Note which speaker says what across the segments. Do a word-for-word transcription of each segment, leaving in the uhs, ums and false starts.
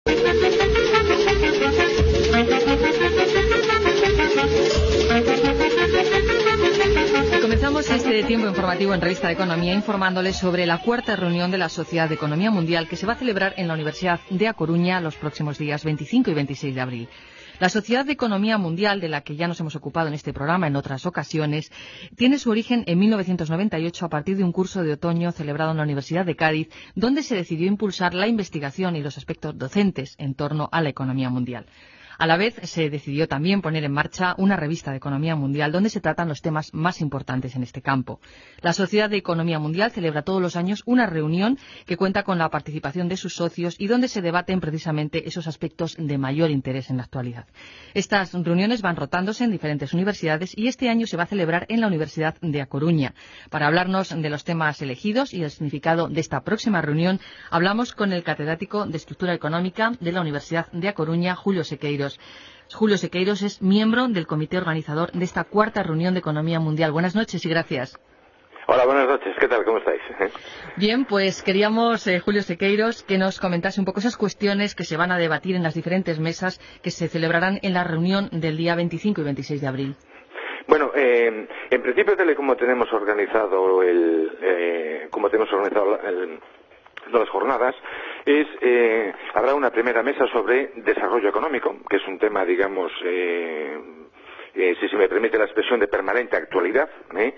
Speaker 1: Comenzamos este tiempo informativo en Revista de Economía informándoles sobre la cuarta reunión de la Sociedad de Economía Mundial que se va a celebrar en la Universidad de A Coruña los próximos días veinticinco y veintiséis de abril. La Sociedad de Economía Mundial, de la que ya nos hemos ocupado en este programa en otras ocasiones, tiene su origen en mil novecientos noventa y ocho a partir de un curso de otoño celebrado en la Universidad de Cádiz, donde se decidió impulsar la investigación y los aspectos docentes en torno a la economía mundial. A la vez, se decidió también poner en marcha una revista de economía mundial donde se tratan los temas más importantes en este campo. La Sociedad de Economía Mundial celebra todos los años una reunión que cuenta con la participación de sus socios y donde se debaten precisamente esos aspectos de mayor interés en la actualidad. Estas reuniones van rotándose en diferentes universidades y este año se va a celebrar en la Universidad de A Coruña. Para hablarnos de los temas elegidos y el significado de esta próxima reunión, hablamos con el catedrático de Estructura Económica de la Universidad de A Coruña, Julio Sequeiros. Julio Sequeiros es miembro del comité organizador de esta cuarta reunión de Economía Mundial. Buenas noches y gracias.
Speaker 2: Hola, buenas noches. ¿Qué tal? ¿Cómo estáis?
Speaker 1: Bien, pues queríamos, eh, Julio Sequeiros, que nos comentase un poco esas cuestiones que se van a debatir en las diferentes mesas que se celebrarán en la reunión del día veinticinco y veintiséis de abril.
Speaker 2: Bueno, eh, en principio, tal y como tenemos organizado el, eh, como tenemos organizado el, las jornadas, es eh, habrá una primera mesa sobre desarrollo económico, que es un tema, digamos, eh, eh, si se me permite la expresión, de permanente actualidad, ¿eh?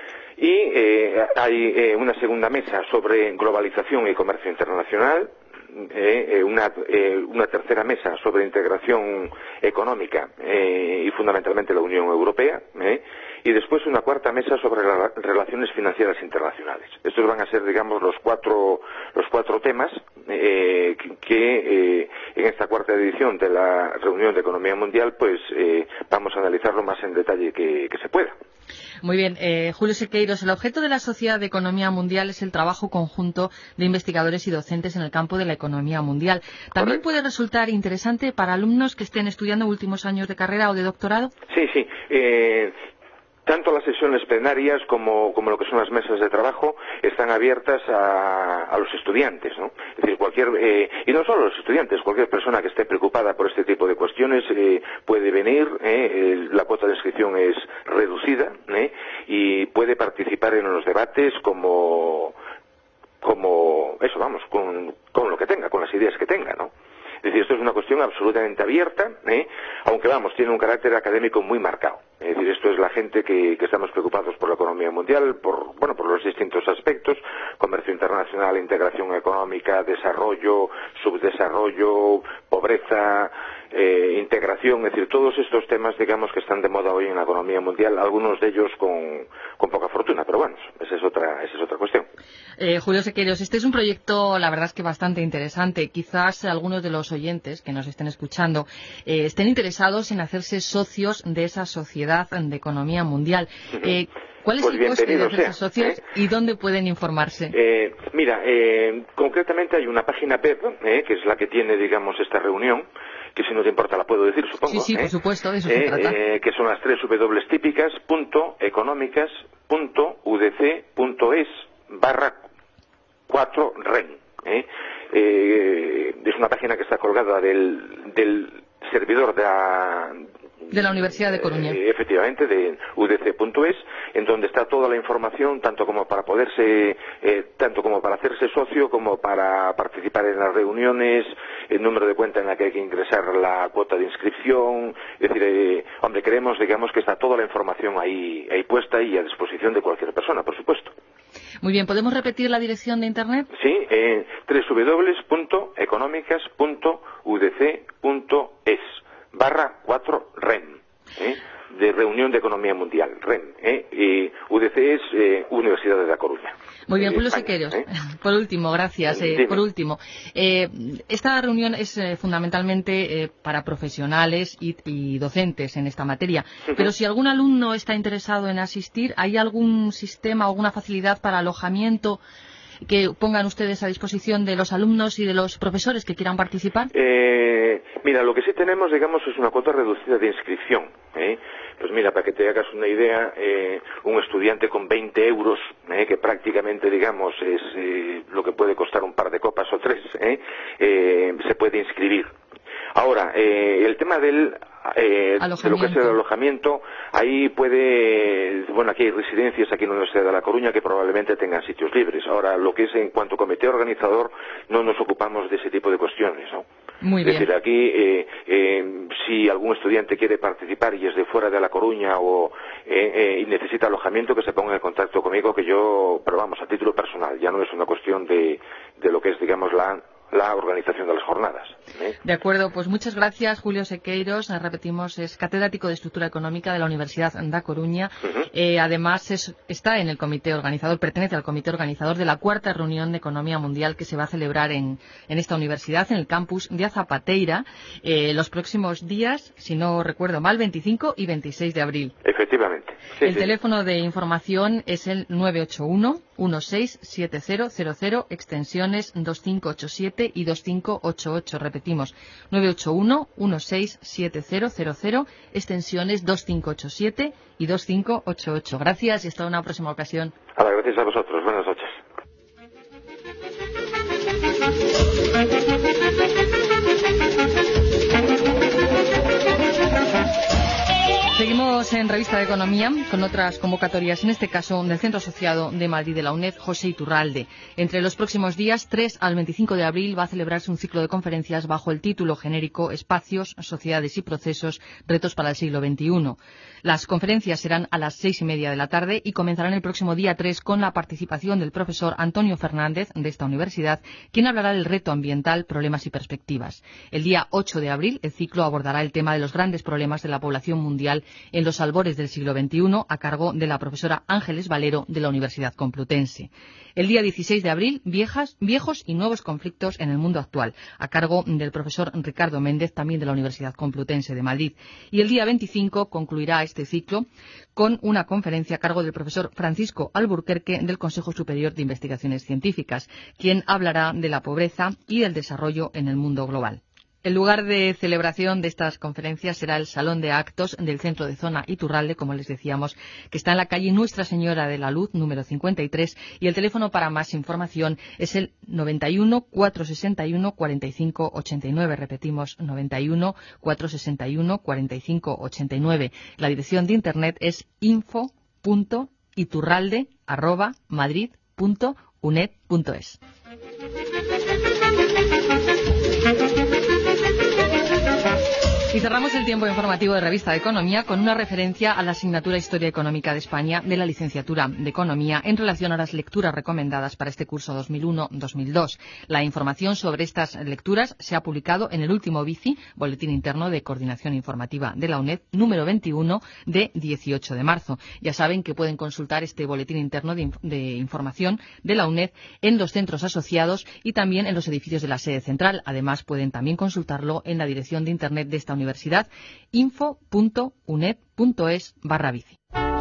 Speaker 2: Y eh, hay eh, una segunda mesa sobre globalización y comercio internacional, eh, eh, una, eh, una tercera mesa sobre integración económica eh, y fundamentalmente la Unión Europea, eh, y después una cuarta mesa sobre las relaciones financieras internacionales. Estos van a ser, digamos, los cuatro los cuatro temas eh, que eh, en esta cuarta edición de la reunión de Economía Mundial pues eh, vamos a analizarlo más en detalle que, que se pueda.
Speaker 1: Muy bien, eh, Julio Sequeiros, el objeto de la Sociedad de Economía Mundial es el trabajo conjunto de investigadores y docentes en el campo de la economía mundial. ¿También
Speaker 2: Correcto.
Speaker 1: puede resultar interesante para alumnos que estén estudiando últimos años de carrera o de doctorado?
Speaker 2: Sí, sí. Eh, Tanto las sesiones plenarias como, como lo que son las mesas de trabajo están abiertas a, a los estudiantes, ¿no? Es decir, cualquier, eh, y no solo los estudiantes, cualquier persona que esté preocupada por este tipo de cuestiones eh, puede venir, eh, la cuota de inscripción es reducida, eh, y puede participar en los debates como, como, eso vamos, con, con lo que tenga, con las ideas que tenga, ¿no? Es decir, esto es una cuestión absolutamente abierta, ¿eh? Aunque vamos, tiene un carácter académico muy marcado. Es decir, esto es la gente que, que estamos preocupados por la economía mundial, por, bueno, por los distintos aspectos, comercio internacional, integración económica, desarrollo, subdesarrollo, pobreza, eh, integración, es decir, todos estos temas, digamos, que están de moda hoy en la economía mundial, algunos de ellos con, con poca fortuna, pero bueno, esa es otra, esa es otra cuestión.
Speaker 1: Eh, Julio Sequeiros, este es un proyecto, la verdad es que bastante interesante. Quizás algunos de los oyentes que nos estén escuchando eh, estén interesados en hacerse socios de esa sociedad de economía mundial. Eh, ¿Cuál es
Speaker 2: Pues
Speaker 1: el coste de hacerse
Speaker 2: sea,
Speaker 1: socios
Speaker 2: ¿eh?
Speaker 1: y dónde pueden informarse?
Speaker 2: Eh, mira, eh, concretamente hay una página web, eh, que es la que tiene, digamos, esta reunión, que si no te importa la puedo decir, supongo.
Speaker 1: Sí, sí, por
Speaker 2: ¿eh?
Speaker 1: supuesto, de eso
Speaker 2: eh,
Speaker 1: se trata.
Speaker 2: Eh, que son las tres w típicas punto económicas punto u d c punto es barra cuatro ren. ¿eh? Eh, es una página que está colgada del, del servidor de la,
Speaker 1: de la Universidad de Coruña.
Speaker 2: Eh, efectivamente, de u d c punto es, en donde está toda la información, tanto como para poderse, eh, tanto como para hacerse socio, como para participar en las reuniones, el número de cuenta en la que hay que ingresar la cuota de inscripción. Es decir, eh, hombre, creemos, digamos, que está toda la información ahí, ahí puesta y a disposición de cualquier persona, por supuesto.
Speaker 1: Muy bien, ¿podemos repetir la dirección de internet?
Speaker 2: Sí, eh, doble u doble u doble u punto económicas punto u d c punto es barra cuatro ren, ¿eh? de Reunión de Economía Mundial, REN, ¿eh? y U D C es eh, Universidad de La Coruña.
Speaker 1: Muy bien, Julio
Speaker 2: España,
Speaker 1: Sequeiros,
Speaker 2: ¿eh?
Speaker 1: por último, gracias. Eh, por último, eh, esta reunión es eh, fundamentalmente eh, para profesionales y, y docentes en esta materia, uh-huh. pero si algún alumno está interesado en asistir, ¿hay algún sistema o alguna facilidad para alojamiento que pongan ustedes a disposición de los alumnos y de los profesores que quieran participar?
Speaker 2: Eh, mira, lo que sí tenemos, digamos, es una cuota reducida de inscripción, ¿eh? Pues mira, para que te hagas una idea, eh, un estudiante con veinte euros, eh, que prácticamente, digamos, es eh, lo que puede costar un par de copas o tres, eh, eh, se puede inscribir. Ahora, eh, el tema del eh, de lo que es el alojamiento, ahí puede, bueno, aquí hay residencias aquí en la Universidad de La Coruña que probablemente tengan sitios libres. Ahora, lo que es en cuanto a comité organizador, no nos ocupamos de ese tipo de cuestiones, ¿no?
Speaker 1: Muy bien.
Speaker 2: Es decir, aquí, eh, eh, si algún estudiante quiere participar y es de fuera de La Coruña o eh, eh, y necesita alojamiento, que se ponga en contacto conmigo, que yo, pero vamos, a título personal, ya no es una cuestión de, de lo que es, digamos, la la organización de las jornadas, ¿eh?
Speaker 1: De acuerdo, pues muchas gracias, Julio Sequeiros. Repetimos, es catedrático de Estructura Económica de la Universidad da Coruña. Uh-huh. Eh, además, es, está en el comité organizador, pertenece al comité organizador de la cuarta reunión de Economía Mundial que se va a celebrar en, en esta universidad, en el campus de Azapateira, eh, los próximos días, si no recuerdo mal, veinticinco y veintiséis de abril.
Speaker 2: Efectivamente. Sí,
Speaker 1: el
Speaker 2: sí.
Speaker 1: teléfono de información es el nueve ocho uno, uno seis siete cero cero cero, extensiones dos cinco ocho siete y dos cinco ocho ocho. Repetimos, nueve ocho uno, uno seis siete cero cero cero, extensiones dos cinco ocho siete y dos cinco ocho ocho. Gracias y hasta una próxima ocasión.
Speaker 2: Hola, gracias a vosotros. Buenas noches.
Speaker 1: Seguimos en Revista de Economía con otras convocatorias, en este caso del Centro Asociado de Madrid de la UNED, José Iturralde. Entre los próximos días tres al veinticinco de abril va a celebrarse un ciclo de conferencias bajo el título genérico Espacios, Sociedades y Procesos, Retos para el siglo veintiuno. Las conferencias serán a las seis y media de la tarde y comenzarán el próximo día tres con la participación del profesor Antonio Fernández de esta universidad, quien hablará del reto ambiental, problemas y perspectivas. El día ocho de abril el ciclo abordará el tema de los grandes problemas de la población mundial en los albores del siglo veintiuno, a cargo de la profesora Ángeles Valero de la Universidad Complutense. El día dieciséis de abril, viejas, viejos y nuevos conflictos en el mundo actual, a cargo del profesor Ricardo Méndez, también de la Universidad Complutense de Madrid. Y el día veinticinco concluirá este ciclo con una conferencia a cargo del profesor Francisco Alburquerque del Consejo Superior de Investigaciones Científicas, quien hablará de la pobreza y del desarrollo en el mundo global. El lugar de celebración de estas conferencias será el Salón de Actos del Centro de Zona Iturralde, como les decíamos, que está en la calle Nuestra Señora de la Luz, número cincuenta y tres, y el teléfono para más información es el noventa y uno, cuatrocientos sesenta y uno, cuarenta y cinco ochenta y nueve. Repetimos, noventa y uno, cuatrocientos sesenta y uno, cuarenta y cinco ochenta y nueve. La dirección de internet es info punto iturralde arroba madrid punto uned punto es. Y cerramos el tiempo informativo de Revista de Economía con una referencia a la asignatura Historia Económica de España de la licenciatura de Economía en relación a las lecturas recomendadas para este curso dos mil uno dos mil dos. La información sobre estas lecturas se ha publicado en el último B I C I, Boletín Interno de Coordinación Informativa de la UNED, número veintiuno de dieciocho de marzo. Ya saben que pueden consultar este Boletín Interno de, de Información de la UNED en los centros asociados y también en los edificios de la sede central. Además, pueden también consultarlo en la dirección de internet de esta universidad, info punto uned punto es barra bici.